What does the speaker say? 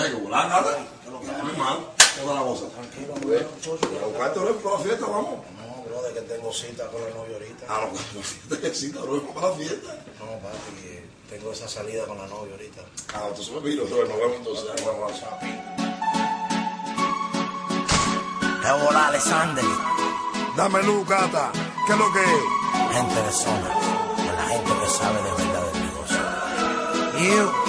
Regular, nada. Mi hermano, toda la cosa. Tranquilo, A buscarte ahora para la fiesta, vamos. no, brother, que tengo cita con la novia ahorita. Ah, no, que cita, bro, para la fiesta. No, papi, tengo esa salida con la novia ahorita. Ah, entonces me miro, nos vemos entonces. Vamos a ¿Qué bola, Alexander? Dame luz, gata. ¿Qué es lo que es? Gente de zona, con la gente que sabe de verdad del negocio. You.